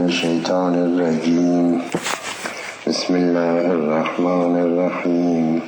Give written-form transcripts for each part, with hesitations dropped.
الشيطان الرجيم. بسم الله الرحمن الرحيم.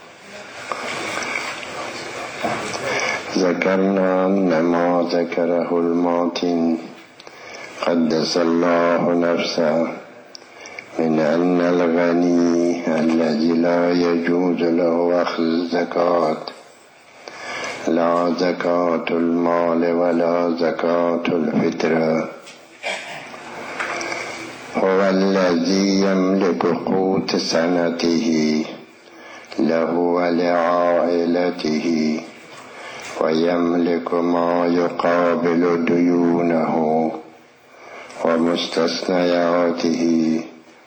ذكرنا أن ما ذكره الماتن قدس الله نفسه من أن الغني الذي لا يجوز له أخذ الزكاة لا زكاة المال ولا زكاة الفطرة هو الذي يملك قوت سنته له ولعائلته ويملك ما يقابل ديونه ومستثنياته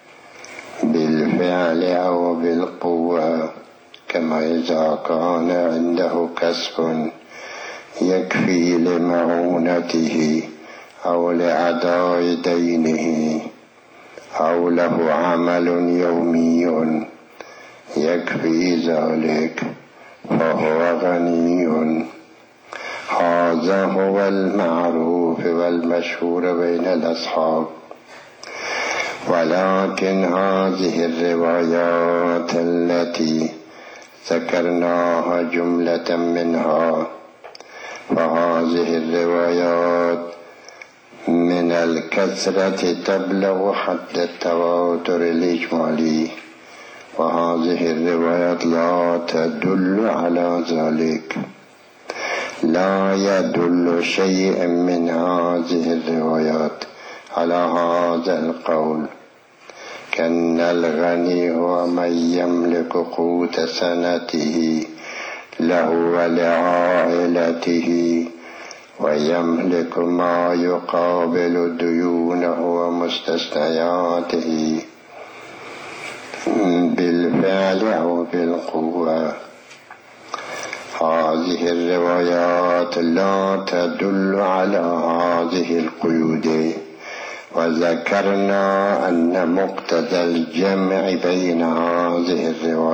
بالفعل أو بالقوة، كما إذا كان عنده كسب يكفي لمعونته أو لأداء دينه أو له عمل يومي يكفي ذلك فهو غني. هذا هو المعروف والمشهور بين الأصحاب. ولكن هذه الروايات التي ذكرناها جملة منها، فهذه الروايات من الكثرة تبلغ حد التواتر الإجمالي، وهذه الروايات لا تدل على ذلك. لا يدل شيء من هذه الروايات على هذا القول، كأن الغني هو من يملك قوت سنته له ولعائلته ويملك ما يقابل ديونه ومستثنياته بالفعل أو بالقوة. هذه الروايات لا تدل على هذه القيود. وذكرنا أن مقتضى الجمع بين هذه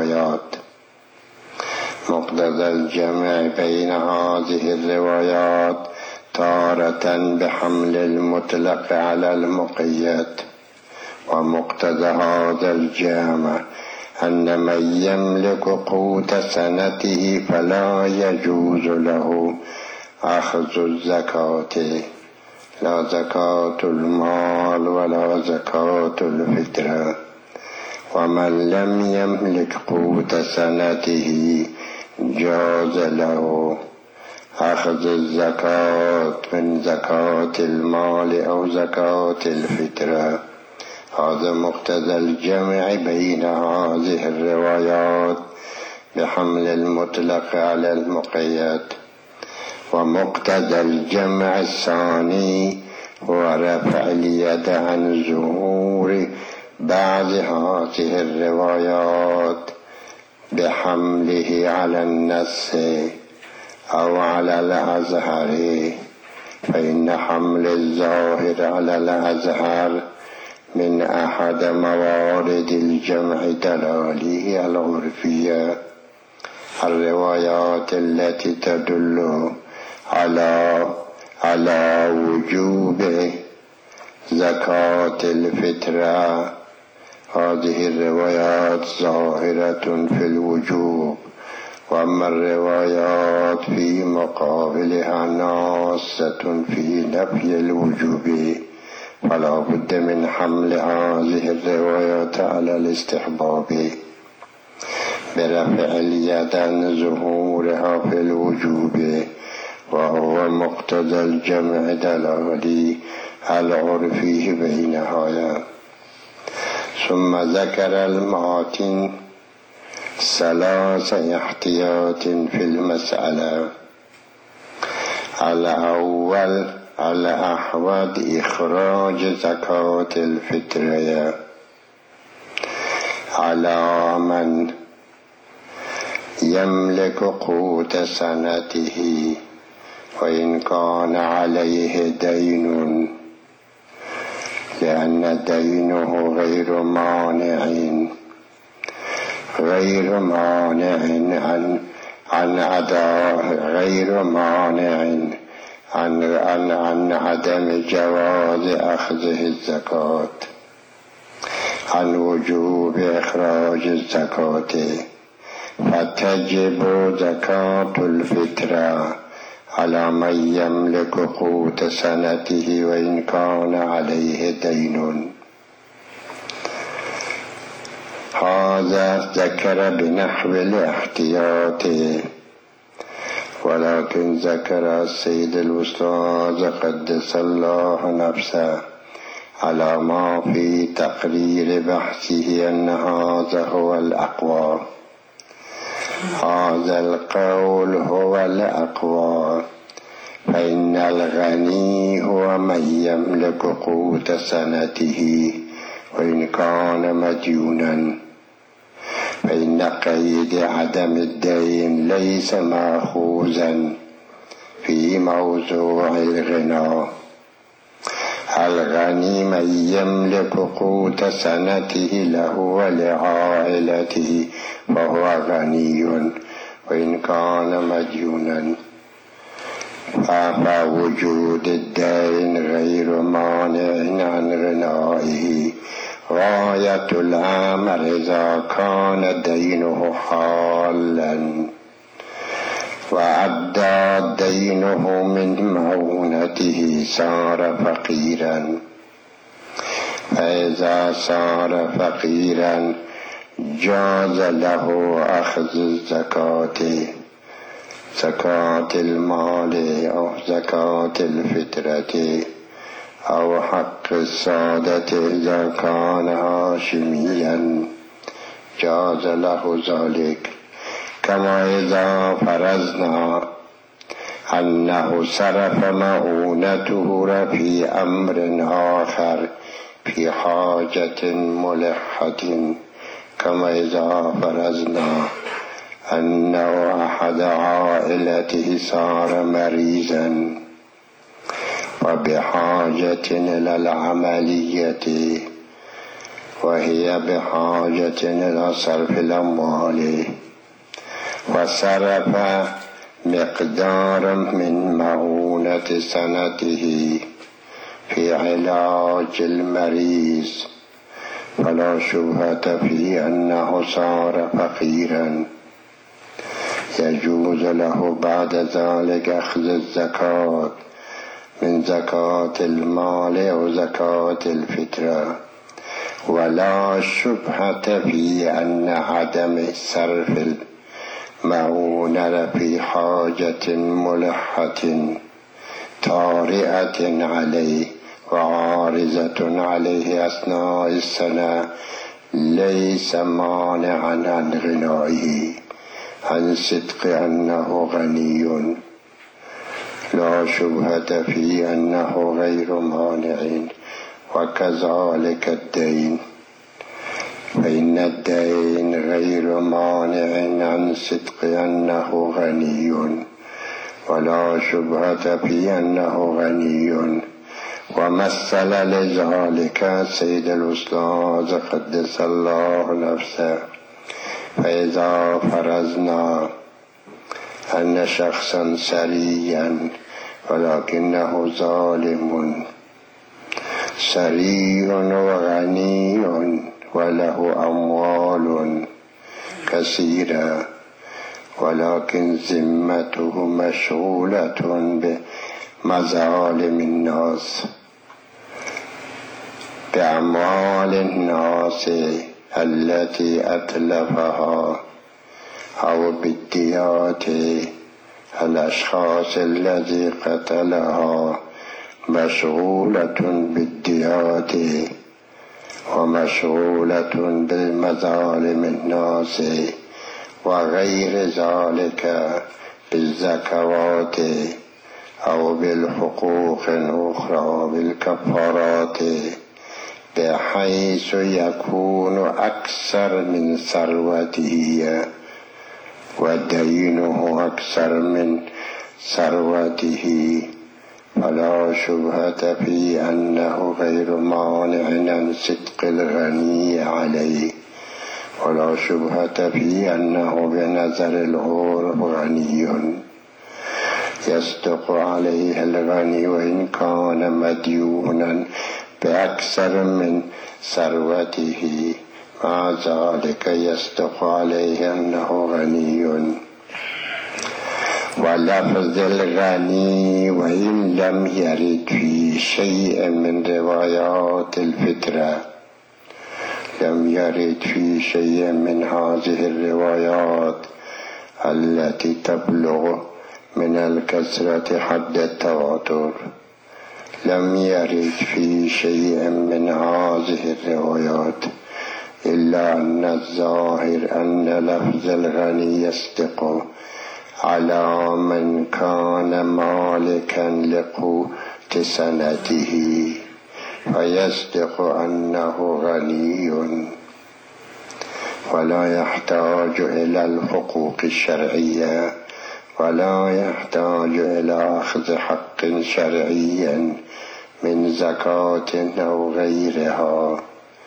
الروايات تارة بحمل المطلق على المقيد، ومقتضى هذا الجمع أن من يملك قوت سنته فلا يجوز له أخذ الزكاة، لا زكاة المال ولا زكاة الفطرة. ومن لم يملك قوت سنته جاز له أخذ الزكاة من زكاة المال أو زكاة الفطرة. هذا مقتضى الجمع بين هذه الروايات بحمل المطلق على المقيد. ومقتضى الجمع الثاني هو رفع اليد عن ظهور بعض هذه الروايات بحمله على النص أو على الأزهر، فإن حمل الظاهر على الأزهر من أحد موارد الجمع دلاله العرفية. الروايات التي تدل على وجوب زكاة الفطرة، هذه الروايات ظاهرة في الوجوب، وأما الروايات في مقابلها ناصة في نفي الوجوب، فلا بد من حمل هذه الروايات على الاستحباب برفع اليد عن ظهورها في الوجوب، وهو مقتضى الجمع دلالي العرفي بينها. ثم ذكر الماتن ثلاث احتياط في المسألة. الأول الأحوط إخراج زكاة الفطرية على من يملك قوت سنته وإن كان عليه دين، لأن دينه غير مانع عن أداء عن عدم جواز أخذه الزكاة، عن وجوب إخراج الزكاة، فتجب زكاة الفطرة على من يملك قوت سنته وإن كان عليه دين. هذا ذكر بنحو الاحتياط، ولكن ذكر السيد الأستاذ قدس الله نفسه على ما في تقرير بحثه أن هذا هو الأقوى. هذا القول هو الأقوى، فإن الغني هو من يملك قوت سنته وإن كان مديونا، فإن قيد عدم الدين ليس مأخوذا في موضوع الغنى. الغني من يملك قوت سنته له ولعائلته فهو غني وإن كان مديونا، فوجود الدين غير مانع عن غنائه غاية الأمر إذا كان دينه حالا وأدى دينه من معونته صار فقيرا. فإذا صار فقيرا جاز له أخذ الزكاة، زكاة المال أو زكاة الفطرة أو حق السادة إذا كان هاشميا جاز له ذلك. كما إذا فرضنا أنه صرف مؤونته في أمر آخر في حاجة ملحة، كما إذا فرضنا أنه أحد عائلته صار مريضا وبحاجة إلى العملية، وهي بحاجة إلى صرف الأموال، وصرف مقدار من مؤونة سنته في علاج المريض، فلا شبهة في أنه صار فقيرا. يجوز له بعد ذلك أخذ الزكاة من زكاة المال أو زكاة الفطرة، ولا شبهة في أن عدم صرف المعونة في حاجة ملحة طارئة عليه وعارضة عليه أثناء السنة ليس مانعا عن غنائه عن صدق أنه غني. لا شبهة في أنه غير مانع. وكذلك الدين، فإن الدين غير مانع عن صدق أنه غني، ولا شبهة في أنه غني. ومثل لذلك سيد الأستاذ قدس الله نفسه، فإذا فرضنا أن شخصا سريا ولكنه ظالم سري وغني وله أموال كثيرة، ولكن ذمته مشغولة بمظالم الناس، بأموال الناس التي أتلفها، أو بالديات الأشخاص الذي قتلها، مشغولة بالديات ومشغولة بالمظالم الناس وغير ذلك بالزكوات أو بالحقوق الأخرى بالكفارات، بحيث يكون أكثر من ثروته ودينه أكثر من ثروته، فلا شبهة في أنه غير مانع عن صدق الغني عليه، ولا شبهة في أنه بنظر العرف غني. يصدق عليه الغني وإن كان مديونا بأكثر من ثروته، مع ذلك يصدق عليه أنه غني. ولفظ الغني وإن لم يرد في شيء من روايات الفترة، لم يرد في شيء من هذه الروايات التي تبلغ من الكثرة حد التواتر، لم يرد في شيء من هذه الروايات إلا أن الظاهر أن لفظ الغني يصدق على من كان مالكا لقوت سنته، فيصدق أنه غني ولا يحتاج إلى الحقوق الشرعية، ولا يحتاج إلى أخذ حق شرعي من زكاة أو غيرها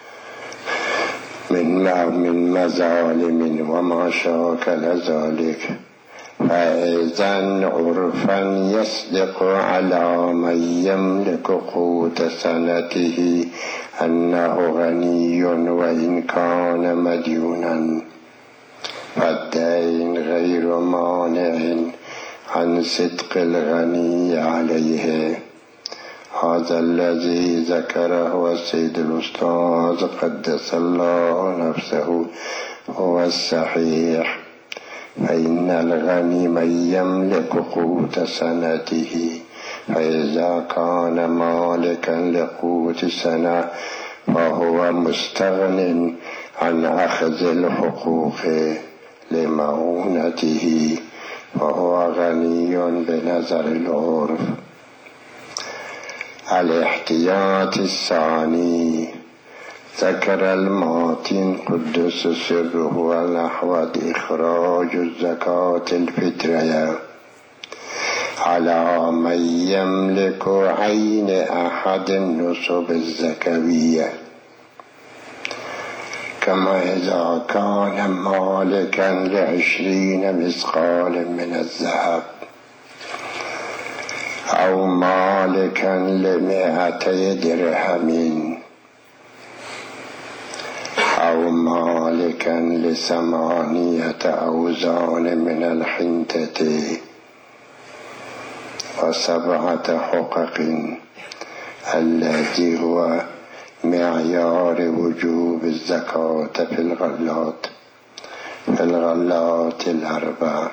من مظالم وما شاكل ذلك. فإذن عرفا يصدق على من يملك قوت سنته أنه غني وإن كان مديونا، فالدين غير مانع عن صدق الغني عليه. هذا الذي ذكره السيد الأستاذ قدس الله نفسه هو الصحيح، فإن الغني من يملك قوت سنته، فإذا كان مالكا لقوت سنة فهو مستغن عن أخذ الحقوق لمعونته، فهو غني بنظر العرف. الاحتياط الثاني، ذكر الماتن قدس سره والأحوذ إخراج الزكاة الفطرية على من يملك عين أحد النصب الزكوية، كما إذا كان مالكا ل20 مثقال من الذهب، أو مالكا ل200 درهم، أو مالكا ل8 أوزان من الحنطة و7 حقق، الذي هو معيار وجوب الزكاة في الغلات ال4.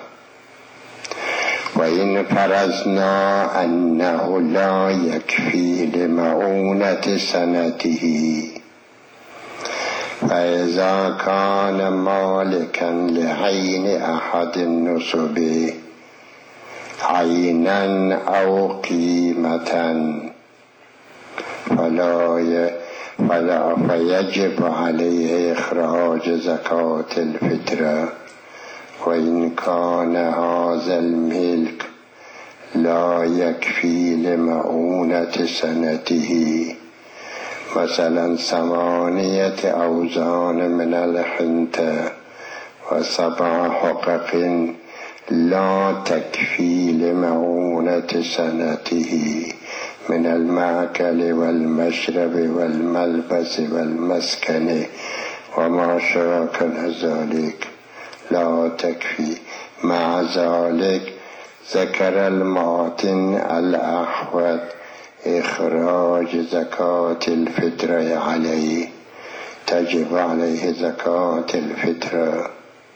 وإن فرضنا أنه لا يكفي لمعونة سنته، فإذا كان مالكا لعين أحد النصب عينا أو قيمة فيجب عليه إخراج زكاة الفطرة، وإن كان هذا الملك لا يكفي لمعونة سنته، مثلا 8 أوزان من الحنطة و7 حقق لا تكفي لمعونة سنته من المأكل والمشرب والملبس والمسكن وما شاكل ذلك، لا تكفي. مع ذلك ذكر الماتن الأحوذ إخراج زكاة الفطرة عليه، تجب عليه زكاة الفطرة.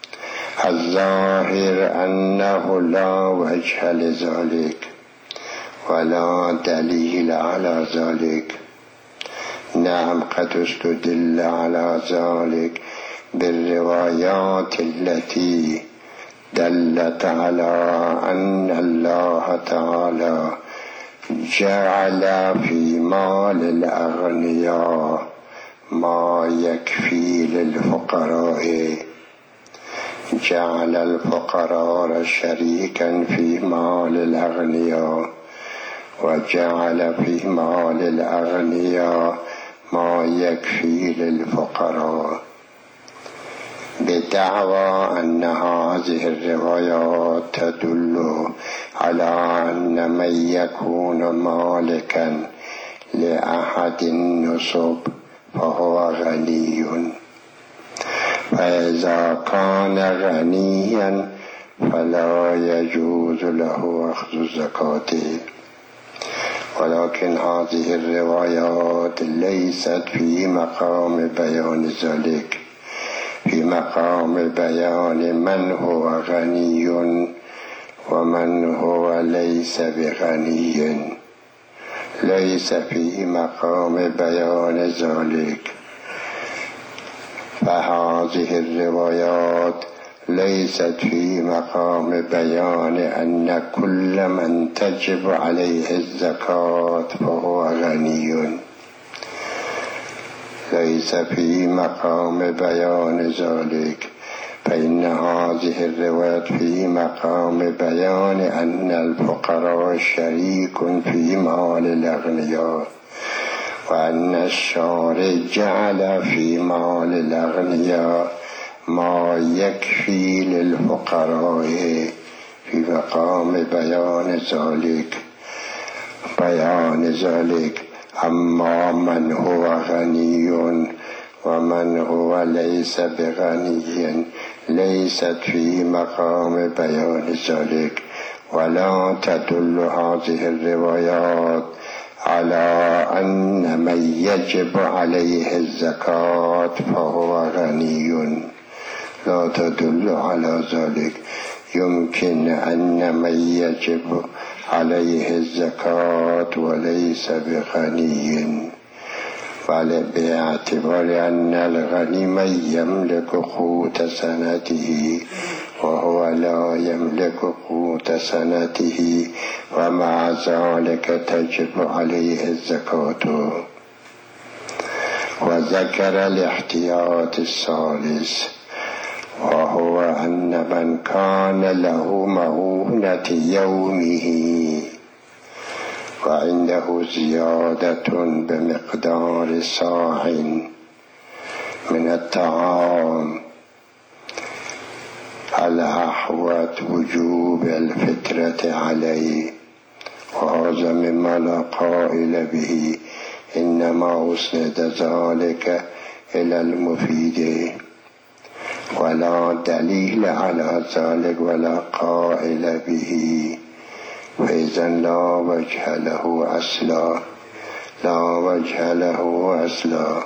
الظاهر أنه لا وجه لذلك ولا دليل على ذلك. نعم، قد استدل على ذلك بالروايات التي دلت على أن الله تعالى جعل في مال الأغنياء ما يكفي للفقراء، جعل الفقراء شريكا في مال الأغنياء، وجعل في مال الأغنياء ما يكفي للفقراء. بدعوى أن هذه الروايات تدل على أن من يكون مالكا لأحد النسب فهو غني، فإذا كان غنيا فلا يجوز له أخذ زكاته. ولكن هذه الروايات ليست في مقام بيان ذلك، في مقام بيان من هو غني ومن هو ليس بغني، ليس في مقام بيان ذلك. فهذه الروايات ليست في مقام بيان أن كل من تجب عليه الزكاة فهو غني، ليس في مقام بيان ذلك. فإن هذه الروايات في مقام بيان أن الفقراء شريك في مال الأغنياء، وأن الشارع جعل في مال الأغنياء ما يكفي للفقراء في مقام بيان ذلك. أما من هو غني ومن هو ليس بغني ليست في مقام بيان ذلك. ولا تدل هذه الروايات على أن من يجب عليه الزكاة فهو غني، لا تدل على ذلك. يمكن أن من يجب عليه الزكاة وليس بغني، بل باعتبار أن الغني من يملك قوت سنته وهو لا يملك قوت سنته، ومع ذلك تجب عليه الزكاة. وذكر الاحتياط الثالث، وهو أن من كان له مؤونة يومه وعنده زيادة بمقدار صاع من الطعام الأحوط وجوب الفطرة عليه. وهذا مما لا قائل به، إنما أسند ذلك إلى المفيد، ولا دليل على ذلك ولا قائل به، فإذا لا وجه له أصلا.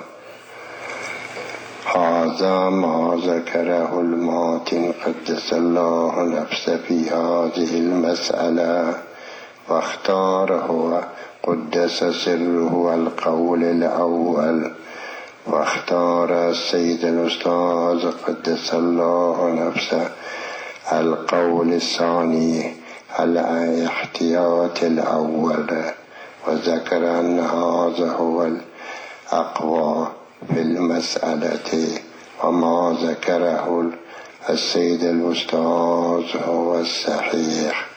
هذا ما ذكره الماتن قدس الله نفسه في هذه المسألة، واختاره قدس سره القول الأول، واختار السيد الأستاذ قدس الله نفسه القول الثاني الاحتياط الأول، وذكر أن هذا هو الأقوى في المسألة، وما ذكره السيد الأستاذ هو الصحيح.